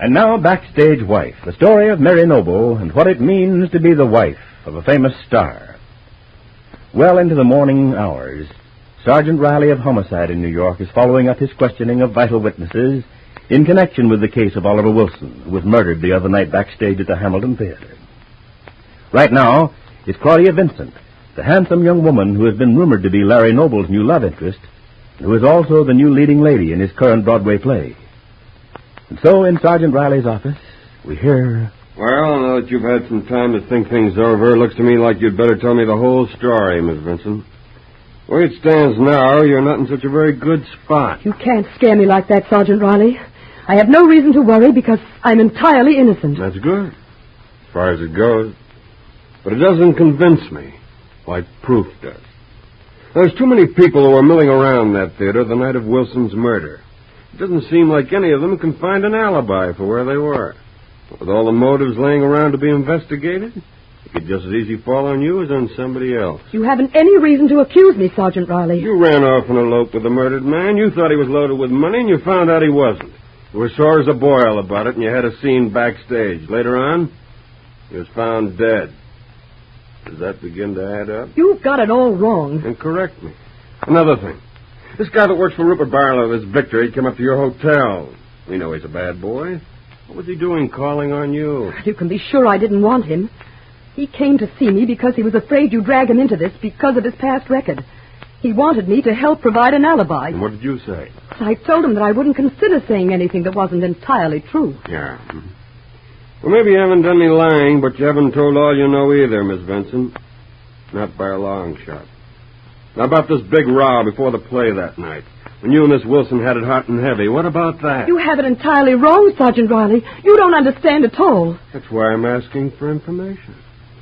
And now, Backstage Wife, the story of Mary Noble and what it means to be the wife of a famous star. Well into the morning hours, Sergeant Riley of Homicide in New York is following up his questioning of vital witnesses in connection with the case of Oliver Wilson, who was murdered the other night backstage at the Hamilton Theater. Right now, it's Claudia Vincent, the handsome young woman who has been rumored to be Larry Noble's new love interest, and who is also the new leading lady in his current Broadway play. And so, in Sergeant Riley's office, we hear... Well, now that you've had some time to think things over, it looks to me like you'd better tell me the whole story, Miss Vincent. The way it stands now, you're not in such a very good spot. You can't scare me like that, Sergeant Riley. I have no reason to worry because I'm entirely innocent. That's good, as far as it goes. But it doesn't convince me, like proof does. There's too many people who are milling around that theater the night of Wilson's murder. It doesn't seem like any of them can find an alibi for where they were. With all the motives laying around to be investigated, it could just as easy fall on you as on somebody else. You haven't any reason to accuse me, Sergeant Riley. You ran off and eloped with the murdered man. You thought he was loaded with money, and you found out he wasn't. You were sore as a boil about it, and you had a scene backstage. Later on, he was found dead. Does that begin to add up? You've got it all wrong. And correct me. Another thing. This guy that works for Rupert Barlow, this Victor, he came up to your hotel. We know he's a bad boy. What was he doing calling on you? You can be sure I didn't want him. He came to see me because he was afraid you'd drag him into this because of his past record. He wanted me to help provide an alibi. And what did you say? I told him that I wouldn't consider saying anything that wasn't entirely true. Yeah. Well, maybe you haven't done any lying, but you haven't told all you know either, Miss Vincent. Not by a long shot. Now, about this big row before the play that night, when you and Miss Wilson had it hot and heavy, what about that? You have it entirely wrong, Sergeant Riley. You don't understand at all. That's why I'm asking for information.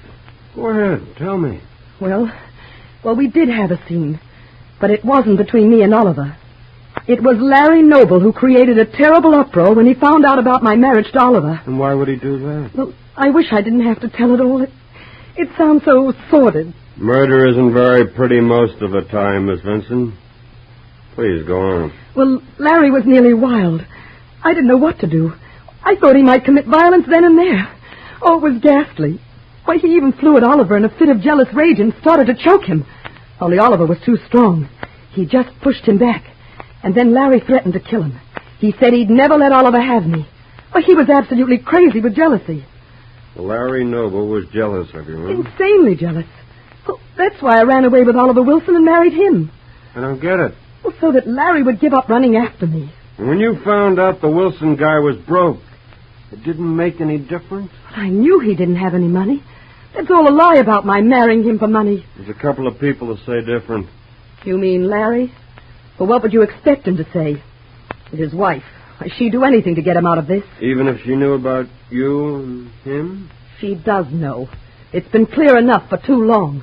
Go ahead, tell me. Well, we did have a scene, but it wasn't between me and Oliver. It was Larry Noble who created a terrible uproar when he found out about my marriage to Oliver. And why would he do that? Well, I wish I didn't have to tell it all. It sounds so sordid. Murder isn't very pretty most of the time, Miss Vincent. Please, go on. Well, Larry was nearly wild. I didn't know what to do. I thought he might commit violence then and there. Oh, it was ghastly. Why, he even flew at Oliver in a fit of jealous rage and started to choke him. Only Oliver was too strong. He just pushed him back. And then Larry threatened to kill him. He said he'd never let Oliver have me. Well, he was absolutely crazy with jealousy. Larry Noble was jealous of you, huh? Insanely jealous. Well, that's why I ran away with Oliver Wilson and married him. I don't get it. Well, so that Larry would give up running after me. When you found out the Wilson guy was broke, it didn't make any difference? But I knew he didn't have any money. That's all a lie about my marrying him for money. There's a couple of people who say different. You mean Larry? Well, what would you expect him to say? With his wife. Why, she'd do anything to get him out of this. Even if she knew about you and him? She does know. It's been clear enough for too long.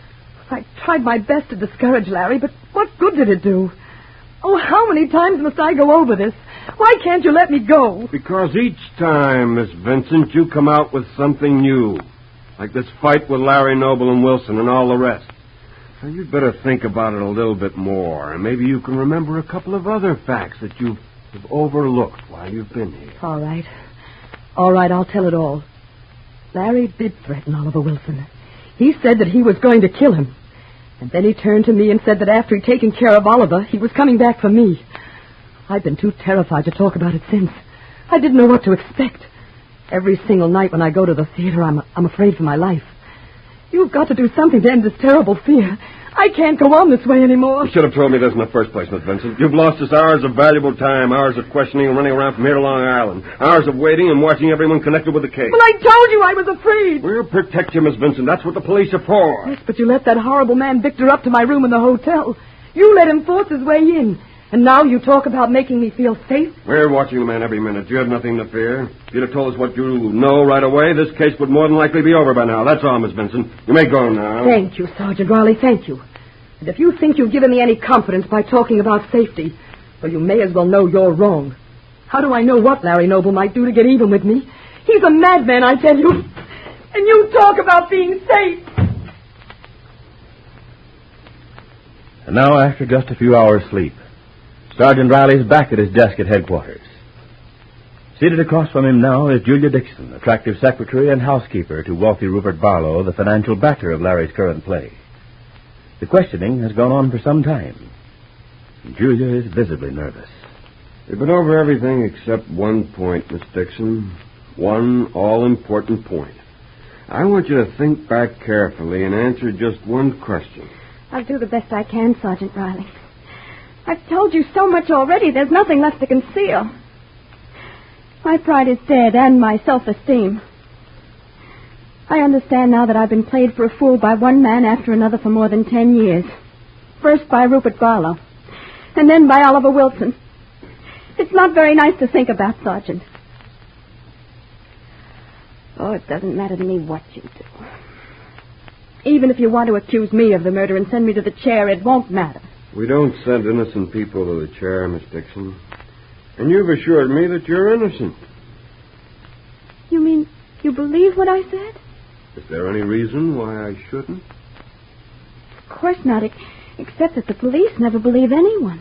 I tried my best to discourage Larry, but what good did it do? Oh, how many times must I go over this? Why can't you let me go? Because each time, Miss Vincent, you come out with something new. Like this fight with Larry Noble and Wilson and all the rest. So you'd better think about it a little bit more, and maybe you can remember a couple of other facts that you've overlooked while you've been here. All right. All right, I'll tell it all. Larry did threaten Oliver Wilson. He said that he was going to kill him. And then he turned to me and said that after he'd taken care of Oliver, he was coming back for me. I've been too terrified to talk about it since. I didn't know what to expect. Every single night when I go to the theater, I'm afraid for my life. You've got to do something to end this terrible fear. I can't go on this way anymore. You should have told me this in the first place, Miss Vincent. You've lost us hours of valuable time, hours of questioning and running around from here to Long Island, hours of waiting and watching everyone connected with the case. Well, I told you I was afraid. We'll protect you, Miss Vincent. That's what the police are for. Yes, but you let that horrible man Victor up to my room in the hotel. You let him force his way in. And now you talk about making me feel safe? We're watching the man every minute. You have nothing to fear. If you'd have told us what you know right away, this case would more than likely be over by now. That's all, Miss Vincent. You may go now. Thank you, Sergeant Riley. Thank you. And if you think you've given me any confidence by talking about safety, well, you may as well know you're wrong. How do I know what Larry Noble might do to get even with me? He's a madman, I tell you. And you talk about being safe. And now, after just a few hours' sleep, Sergeant Riley's back at his desk at headquarters. Seated across from him now is Julia Dixon, attractive secretary and housekeeper to wealthy Rupert Barlow, the financial backer of Larry's current play. The questioning has gone on for some time. Julia is visibly nervous. We've been over everything except one point, Miss Dixon. One all-important point. I want you to think back carefully and answer just one question. I'll do the best I can, Sergeant Riley. I've told you so much already, there's nothing left to conceal. My pride is dead, and my self-esteem. I understand now that I've been played for a fool by one man after another for more than 10 years. First by Rupert Barlow, and then by Oliver Wilson. It's not very nice to think about, Sergeant. Oh, it doesn't matter to me what you do. Even if you want to accuse me of the murder and send me to the chair, it won't matter. We don't send innocent people to the chair, Miss Dixon. And you've assured me that you're innocent. You mean you believe what I said? Is there any reason why I shouldn't? Of course not, except that the police never believe anyone.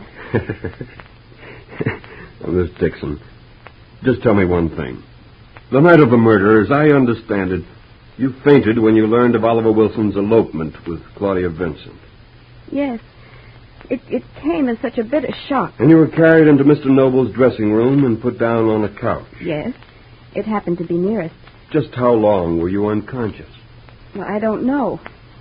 Now, Miss Dixon, just tell me one thing. The night of the murder, as I understand it, you fainted when you learned of Oliver Wilson's elopement with Claudia Vincent. Yes. It came as such a bitter shock. And you were carried into Mr. Noble's dressing room and put down on a couch. Yes. It happened to be nearest. Just how long were you unconscious? Well, I don't know.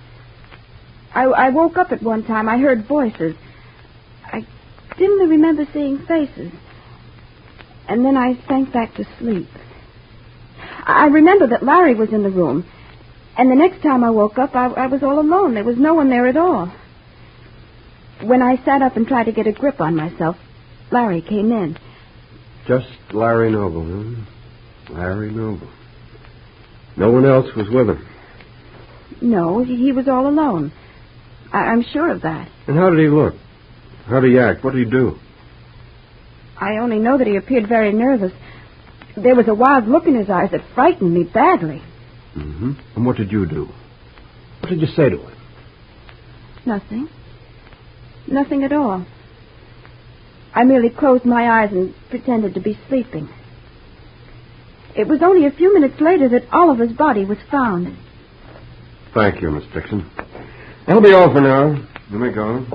I woke up at one time. I heard voices. I dimly remember seeing faces. And then I sank back to sleep. I remember that Larry was in the room. And the next time I woke up, I was all alone. There was no one there at all. When I sat up and tried to get a grip on myself, Larry came in. Just Larry Noble, huh? Larry Noble. No one else was with him? No, he was all alone. I'm sure of that. And how did he look? How did he act? What did he do? I only know that he appeared very nervous. There was a wild look in his eyes that frightened me badly. Mm-hmm. And what did you do? What did you say to him? Nothing. Nothing at all. I merely closed my eyes and pretended to be sleeping. It was only a few minutes later that Oliver's body was found. Thank you, Miss Dixon. That'll be all for now. You may go.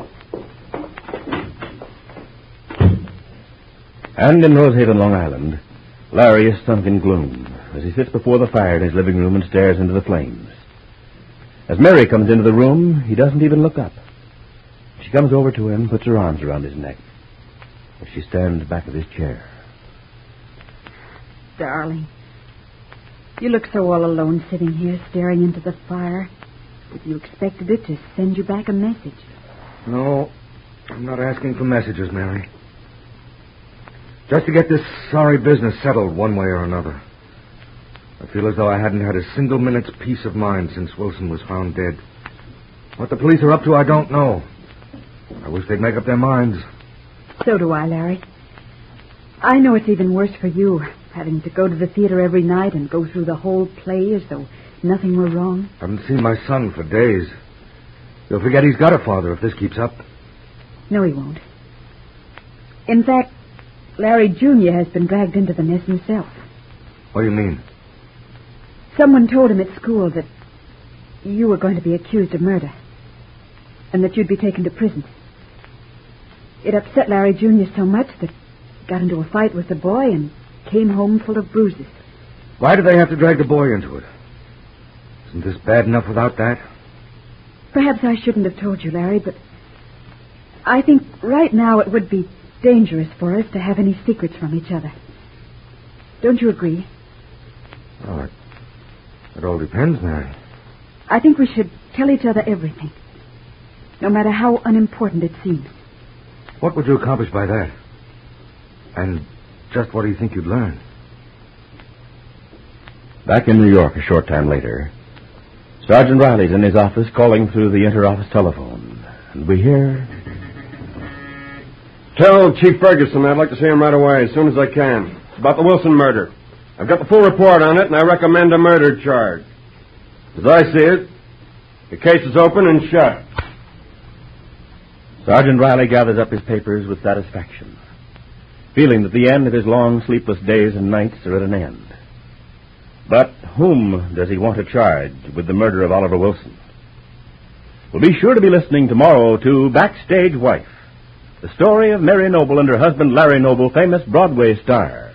And in Rosehaven, Long Island, Larry is sunk in gloom as he sits before the fire in his living room and stares into the flames. As Mary comes into the room, he doesn't even look up. She comes over to him, puts her arms around his neck, as she stands back of his chair. Darling, you look so all alone sitting here staring into the fire that you expected it to send you back a message. No, I'm not asking for messages, Mary. Just to get this sorry business settled one way or another. I feel as though I hadn't had a single minute's peace of mind since Wilson was found dead. What the police are up to, I don't know. I wish they'd make up their minds. So do I, Larry. I know it's even worse for you, having to go to the theater every night and go through the whole play as though nothing were wrong. I haven't seen my son for days. He'll forget he's got a father if this keeps up. No, he won't. In fact, Larry Jr. has been dragged into the mess himself. What do you mean? Someone told him at school that you were going to be accused of murder and that you'd be taken to prison. It upset Larry Jr. so much that he got into a fight with the boy and came home full of bruises. Why do they have to drag the boy into it? Isn't this bad enough without that? Perhaps I shouldn't have told you, Larry, but I think right now it would be dangerous for us to have any secrets from each other. Don't you agree? Oh, it all depends, Mary. I think we should tell each other everything, no matter how unimportant it seems. What would you accomplish by that? And just what do you think you'd learn? Back in New York a short time later, Sergeant Riley's in his office calling through the inter-office telephone. And we hear... Tell Chief Ferguson I'd like to see him right away, as soon as I can. It's about the Wilson murder. I've got the full report on it, and I recommend a murder charge. As I see it, the case is open and shut. Sergeant Riley gathers up his papers with satisfaction. feeling that the end of his long sleepless days and nights are at an end. But whom does he want to charge with the murder of Oliver Wilson? Well, be sure to be listening tomorrow to Backstage Wife, the story of Mary Noble and her husband Larry Noble, famous Broadway star.